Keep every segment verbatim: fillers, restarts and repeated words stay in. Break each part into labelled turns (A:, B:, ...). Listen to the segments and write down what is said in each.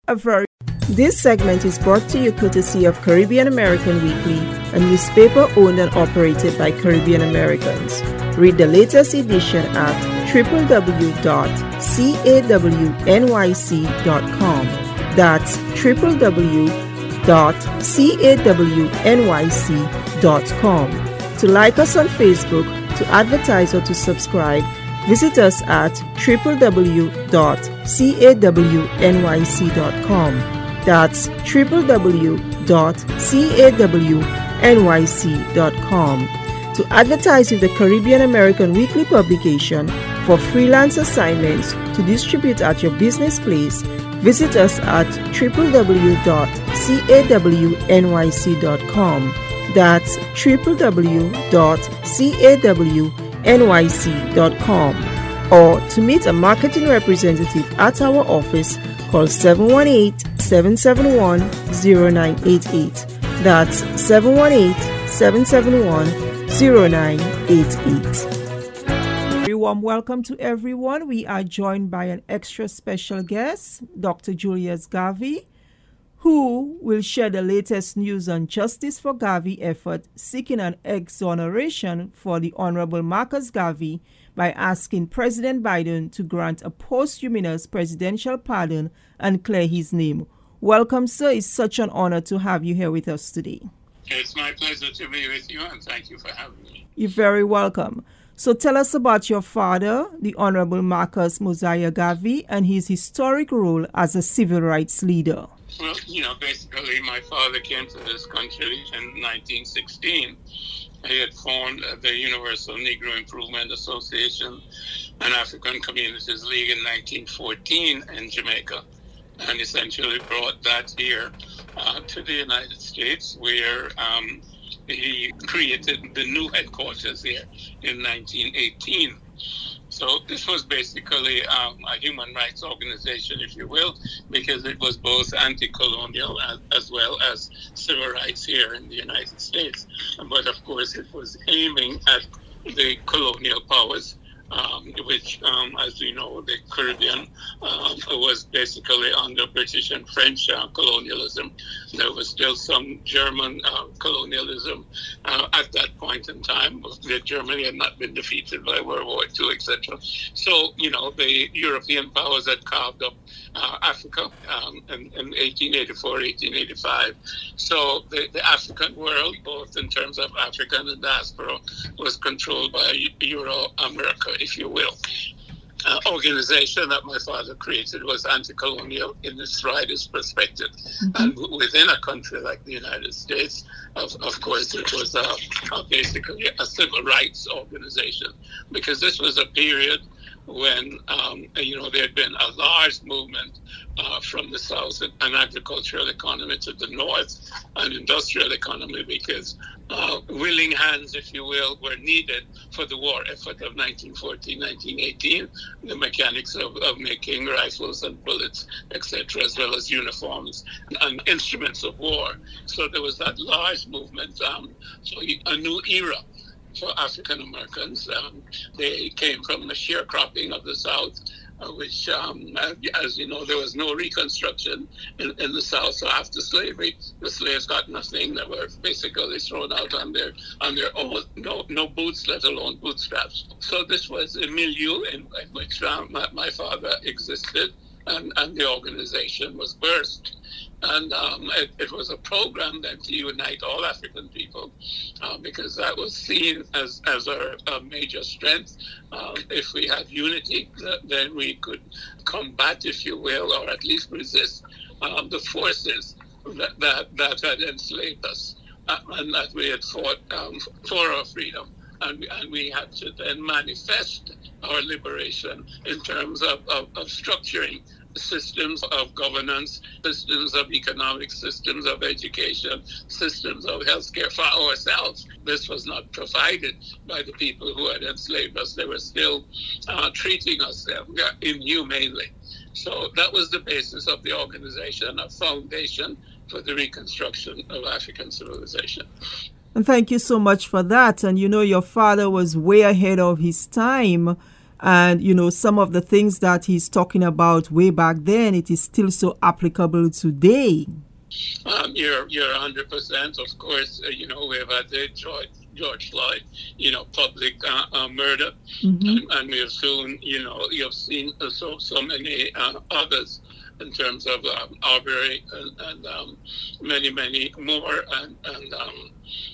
A: A very This segment is brought to you courtesy of Caribbean American Weekly, a newspaper owned and operated by Caribbean Americans. Read the latest edition at w w w dot caw n y c dot com. That's w w w dot caw n y c dot com. To like us on Facebook, to advertise or to subscribe, visit us at w w w dot caw n y c dot com. That's w w w dot caw n y c dot com. To advertise with the Caribbean American Weekly publication for freelance assignments to distribute at your business place, visit us at w w w dot caw n y c dot com. That's w w w dot caw n y c dot com. Or to meet a marketing representative at our office, call seven one eight, seven seven one, zero nine eight eight. That's seven one eight, seven seven one, zero nine eight eight. Very warm welcome to everyone. We are joined by an extra special guest, Doctor Julius Garvey, who will share the latest news on Justice for Garvey effort seeking an exoneration for the Honorable Marcus Garvey by asking President Biden to grant a posthumous presidential pardon and clear his name. Welcome, sir. It's such an honor to have you here with us today.
B: It's my pleasure to be with you, and thank you for having me.
A: You're very welcome. So tell us about your father, the Honorable Marcus Mosiah Garvey, and his historic role as a civil rights leader.
B: Well, you know, basically my father came to this country in nineteen sixteen. He had formed the Universal Negro Improvement Association and African Communities League in nineteen fourteen in Jamaica, and essentially brought that here uh, to the United States, where um, he created the new headquarters here in nineteen eighteen. So this was basically um, a human rights organization, if you will, because it was both anti-colonial as, as well as civil rights here in the United States. But of course, it was aiming at the colonial powers, um, which, um, as we know, the Caribbean uh, was basically under British and French uh, colonialism. There was still some German uh, colonialism uh, at that point in time. Germany had not been defeated by World War Two, et cetera. So, you know, the European powers had carved up uh, Africa um, in, in eighteen eighty-four, eighteen eighty-five. So the, the African world, both in terms of African and diaspora, was controlled by Euro-America, if you will. Uh, organization that my father created was anti-colonial in its widest perspective. Mm-hmm. And w- within a country like the United States, of, of course, it was uh, uh, basically a civil rights organization, because this was a period when, um, you know, there had been a large movement uh, from the South, an agricultural economy, to the North, an industrial economy, because uh, willing hands, if you will, were needed for the war effort of nineteen fourteen, nineteen eighteen, the mechanics of, of making rifles and bullets, et cetera, as well as uniforms and instruments of war. So there was that large movement, um, so a new era for African Americans. Um, they came from the sharecropping of the South, uh, which, um, as you know, there was no reconstruction in, in the South. So after slavery, the slaves got nothing. They were basically thrown out on their on their own, no no boots, let alone bootstraps. So this was a milieu in, in which um, my, my father existed, and, and the organization was birthed. And um, it, it was a program then to unite all African people, uh, because that was seen as, as our, our major strength. Um, if we had unity, then we could combat, if you will, or at least resist um, the forces that, that, that had enslaved us, uh, and that we had fought um, for our freedom. And we, and we had to then manifest our liberation in terms of, of, of structuring systems of governance, systems of economic, systems of education, systems of healthcare for ourselves. This was not provided by the people who had enslaved us. They were still uh, treating us uh, inhumanely. So that was the basis of the organization, a foundation for the reconstruction of African civilization.
A: And thank you so much for that. And you know, your father was way ahead of his time. And, you know, some of the things that he's talking about way back then, it is still so applicable today.
B: Um, you're you're one hundred percent. Of course, uh, you know, we've had the George, George Floyd, you know, public uh, uh, murder. Mm-hmm. and, and we've soon, you know, you've seen uh, so, so many uh, others in terms of um, Arbery and, and um, many, many more. And, and um,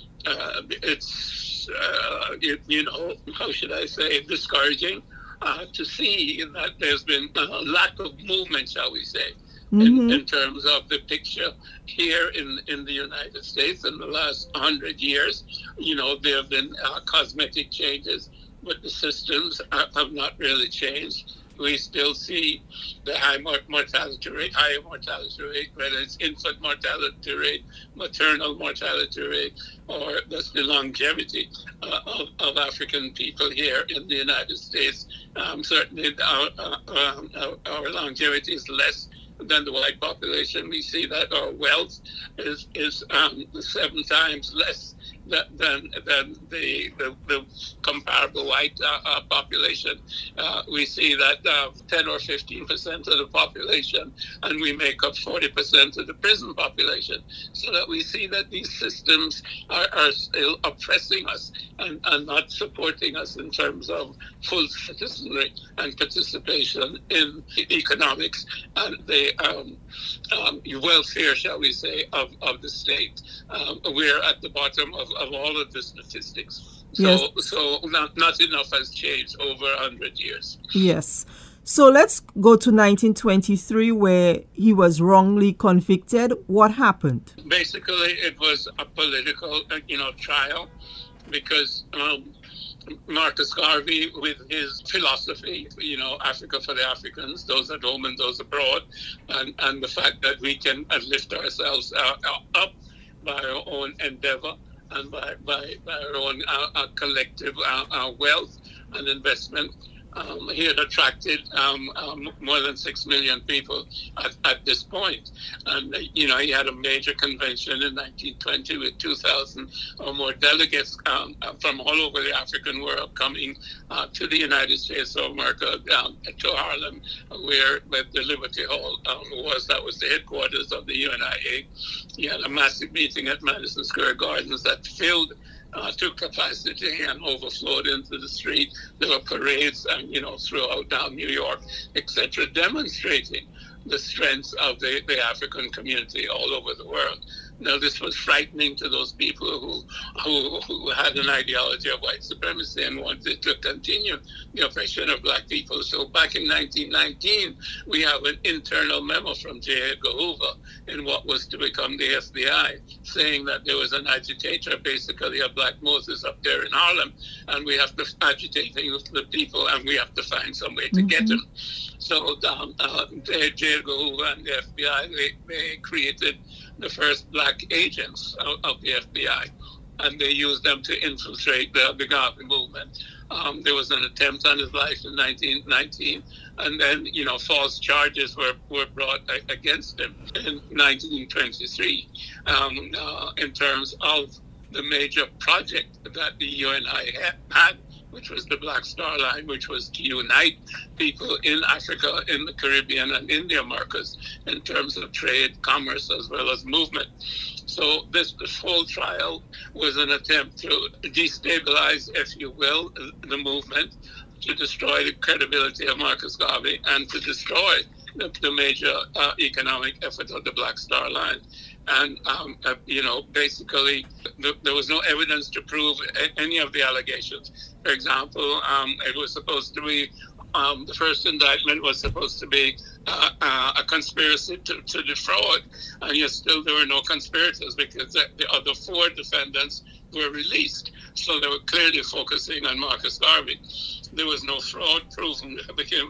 B: uh, it's, uh, it, you know, how should I say, discouraging uh, to see that there's been a lack of movement, shall we say, mm-hmm. in, in terms of the picture here in, in the United States in the last hundred years. You know, there have been uh, cosmetic changes, but the systems uh, have not really changed. We still see the high mortality rate, higher mortality rate, whether it's infant mortality rate, maternal mortality rate, or just the longevity uh, of, of African people here in the United States. Um, certainly our, uh, um, our, our longevity is less than the white population. We see that our wealth is, is um, seven times less than than the the, the comparable white uh, uh, population. Uh, we see that uh, ten or fifteen percent of the population, and we make up forty percent of the prison population. So that we see that these systems are, are still oppressing us and, and not supporting us in terms of full citizenry and participation in economics and the um, um, welfare, shall we say, of, of the state. Um, we're at the bottom of, of all of the statistics. So, yes. so not, not enough has changed over one hundred years.
A: Yes. So let's go to nineteen twenty-three, where he was wrongly convicted. What happened?
B: Basically, it was a political, you know, trial because um, Marcus Garvey, with his philosophy, you know, Africa for the Africans, those at home and those abroad, and, and the fact that we can uh, lift ourselves uh, up by our own endeavor and by, by, by our own uh, uh, collective uh, uh, wealth and investment. Um, he had attracted um, um, more than six million people at, at this point. And, uh, you know, he had a major convention in nineteen twenty with two thousand or more delegates um, from all over the African world coming uh, to the United States of America, um, to Harlem, where, where the Liberty Hall um, was. That was the headquarters of the U N I A. He had a massive meeting at Madison Square Gardens that filled Uh, to capacity and overflowed into the street. There were parades, and you know, throughout down New York, et cetera, demonstrating the strength of the, the African community all over the world. Now, this was frightening to those people who, who who had an ideology of white supremacy and wanted to continue the oppression of black people. So back in nineteen nineteen, we have an internal memo from J. Edgar Hoover in what was to become the F B I, saying that there was an agitator, basically a black Moses up there in Harlem, and we have to agitate the people, and we have to find some way to mm-hmm. get them. So um, uh, J. Edgar Hoover and the F B I, they, they created the first black agents of, of the F B I, and they used them to infiltrate the, the Garvey movement. Um, there was an attempt on his life in nineteen nineteen, and then, you know, false charges were, were brought against him in nineteen twenty-three um, uh, in terms of the major project that the U N I had, which was the Black Star Line, which was to unite people in Africa, in the Caribbean, and in the Americas in terms of trade, commerce, as well as movement. So this, this whole trial was an attempt to destabilize, if you will, the movement, to destroy the credibility of Marcus Garvey, and to destroy the, the major uh, economic effort of the Black Star Line. And, um, uh, you know, basically, th- there was no evidence to prove a- any of the allegations. For example, um, it was supposed to be, um, the first indictment was supposed to be uh, uh, a conspiracy to, to defraud, and yet still there were no conspirators because the, the other four defendants were released. So they were clearly focusing on Marcus Garvey. There was no fraud proven.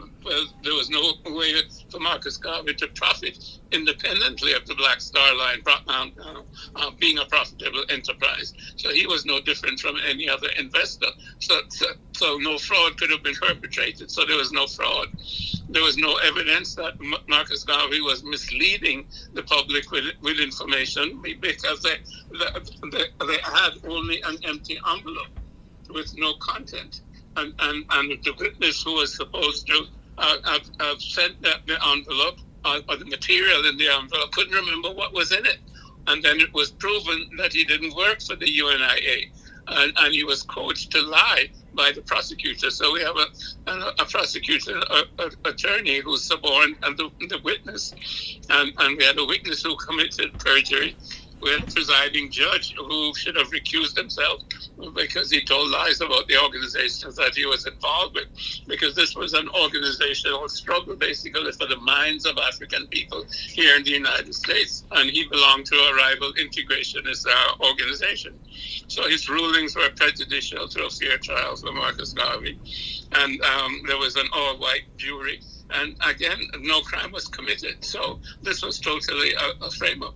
B: There was no way for Marcus Garvey to profit independently of the Black Star Line um, uh, uh, being a profitable enterprise. So he was no different from any other investor. So, so, so no fraud could have been perpetrated. So there was no fraud. There was no evidence that M- Marcus Garvey was misleading the public with, with information because they, they, they had only an empty envelope with no content. and, and, and the witness who was supposed to uh, have, have sent the, the envelope uh, or the material in the envelope couldn't remember what was in it. And then it was proven that he didn't work for the U N I A, and, and he was coached to lie by the prosecutor. So we have a, a, a prosecutor, a, a, attorney who's suborned and the, the witness, and, and we had a witness who committed perjury. We had a presiding judge who should have recused himself because he told lies about the organizations that he was involved with, because this was an organizational struggle basically for the minds of African people here in the United States, and he belonged to a rival integrationist uh, organization. So his rulings were prejudicial to a fair trial for Marcus Garvey, and um, there was an all-white jury. And again, no crime was committed. So this was totally a, a frame-up.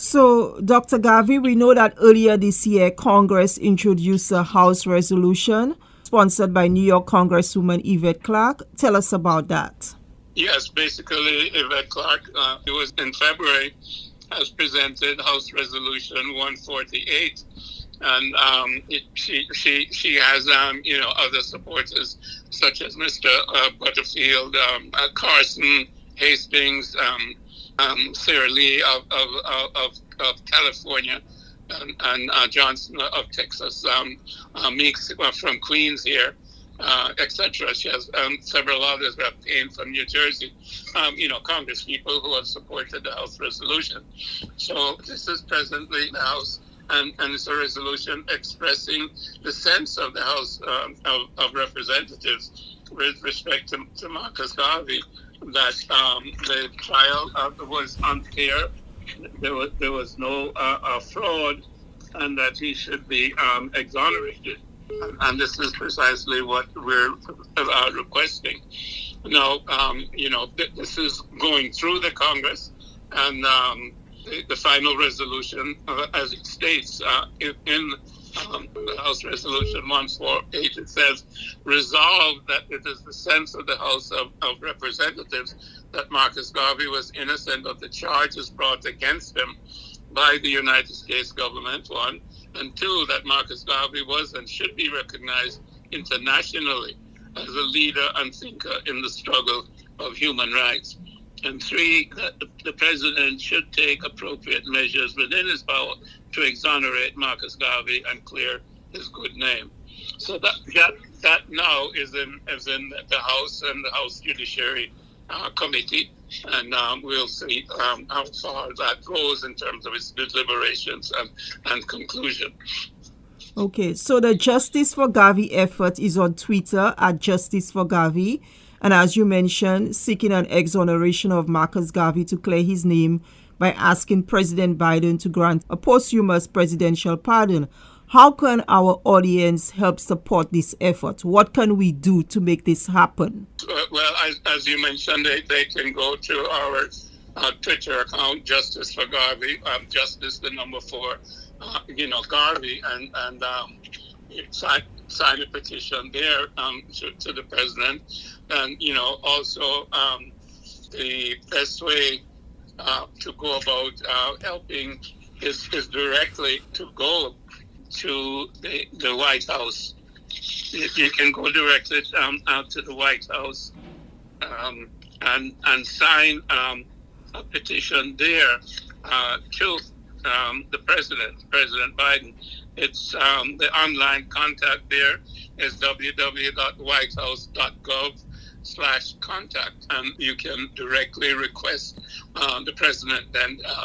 A: So, Doctor Garvey, we know that earlier this year, Congress introduced a House resolution sponsored by New York Congresswoman Yvette Clarke. Tell us about that.
B: Yes, basically, Yvette Clarke, uh, it was in February, has presented House Resolution one forty-eight. And um, it, she she she has um, you know other supporters such as Mister Uh, Butterfield, um, uh, Carson, Hastings, um, um, Sarah Lee of of, of, of California, and, and uh, Johnson of Texas, um, uh, Meeks from Queens here, uh, et cetera. She has um, several others, Payne from New Jersey. Um, you know, Congress people who have supported the House resolution. So this is presently the House. And, and it's a resolution expressing the sense of the House um, of, of Representatives with respect to, to Marcus Garvey, that um, the trial uh, was unfair, there was, there was no uh, uh, fraud, and that he should be um, exonerated. And, and this is precisely what we're uh, requesting. Now, um, you know, th- this is going through the Congress, and um, The, the final resolution, uh, as it states uh, in, in um, the House Resolution one forty-eight, it says, resolved that it is the sense of the House of, of Representatives that Marcus Garvey was innocent of the charges brought against him by the United States government, one, and two, that Marcus Garvey was and should be recognized internationally as a leader and thinker in the struggle of human rights. And three, that the president should take appropriate measures within his power to exonerate Marcus Garvey and clear his good name. So that that, that now is in is in the House and the House Judiciary uh, Committee, and um, we'll see um, how far that goes in terms of its deliberations and, and conclusion.
A: Okay, so the Justice for Garvey effort is on Twitter at Justice for Garvey. And as you mentioned, seeking an exoneration of Marcus Garvey to clear his name by asking President Biden to grant a posthumous presidential pardon. How can our audience help support this effort? What can we do to make this happen?
B: Uh, well, as, as you mentioned, they, they can go to our uh, Twitter account, Justice for Garvey, um, Justice the number four, uh, you know, Garvey, and, and um, sign, sign a petition there um, to, to the president. And, you know, also um, the best way uh, to go about uh, helping is, is directly to go to the, the White House. You, you can go directly um, out to the White House um, and, and sign um, a petition there uh, to um, the president, President Biden. It's um, the online contact there is w w w dot white house dot gov slash contact, and you can directly request uh, the president then uh,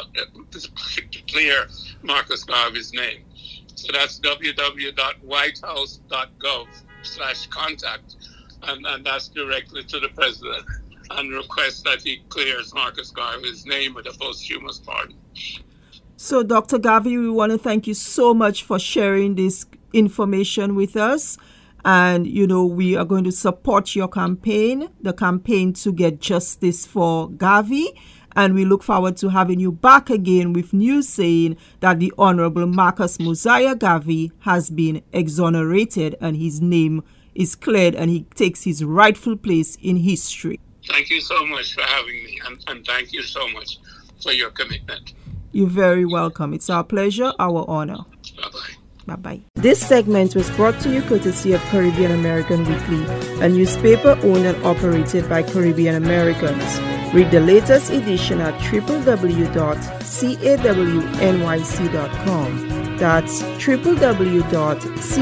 B: to clear Marcus Garvey's name. So that's w w w dot white house dot gov slash contact, and, and that's directly to the president, and request that he clears Marcus Garvey's name with a posthumous pardon.
A: So, Doctor Garvey, we want to thank you so much for sharing this information with us. And, you know, we are going to support your campaign, the campaign to get justice for Garvey. And we look forward to having you back again with news saying that the Honorable Marcus Mosiah Garvey has been exonerated and his name is cleared and he takes his rightful place in history.
B: Thank you so much for having me, and, and thank you so much for your commitment.
A: You're very welcome. It's our pleasure, our honor.
B: Bye-bye.
A: Bye-bye. This segment was brought to you courtesy of Caribbean American Weekly, a newspaper owned and operated by Caribbean Americans. Read the latest edition at w w w dot cawnyc dot com. That's w w w dot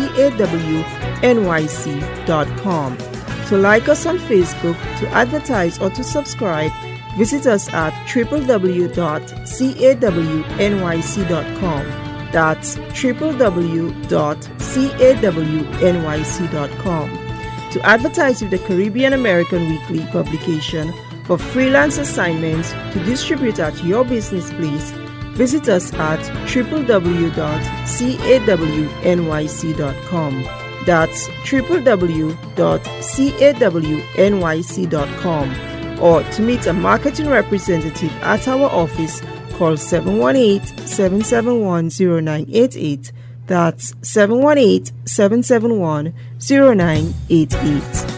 A: cawnyc dot com. To like us on Facebook, to advertise, or to subscribe, visit us at w w w dot cawnyc dot com. That's w w w dot cawnyc dot com. To advertise with the Caribbean American Weekly publication for freelance assignments to distribute at your business place, visit us at w w w dot cawnyc dot com. That's w w w dot cawnyc dot com. Or to meet a marketing representative at our office, call seven one eight, seven seven one, zero nine eight eight. That's seven one eight, seven seven one, zero nine eight eight.